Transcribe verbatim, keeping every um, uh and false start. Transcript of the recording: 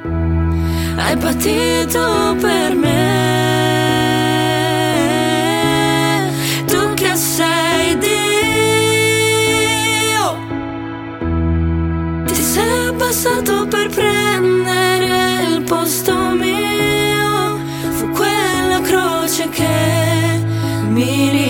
hai patito per me. Tu che sei Dio, ti sei abbassato per prendere il posto mio. Fu quella croce che mi